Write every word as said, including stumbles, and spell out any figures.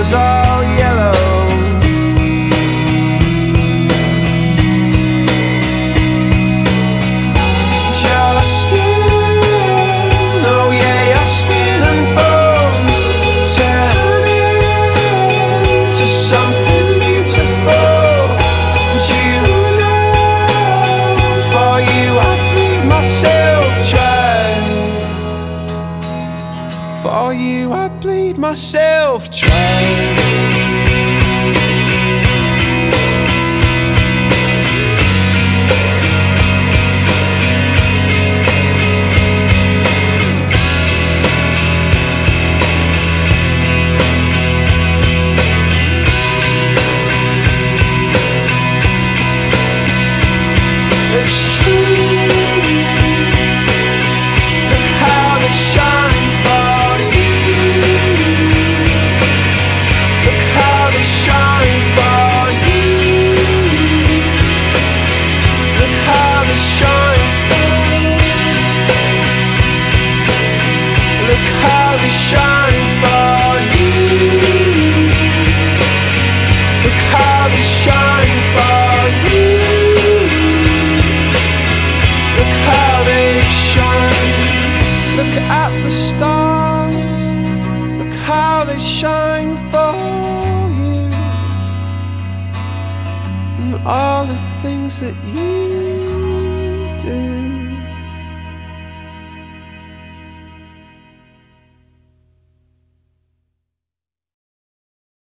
was all yellow. Your skin, oh yeah, your skin and bones turn into something beautiful. And you know, for you I bleed myself dry. For you I bleed myself dry. It's true. Look how they shine for you. Look how they shine for you. Look how they shine for you. Look how they shine for you. Look how they shine for you. Look how they shine. Look at the stars. Look how they shine for you. And all the things that you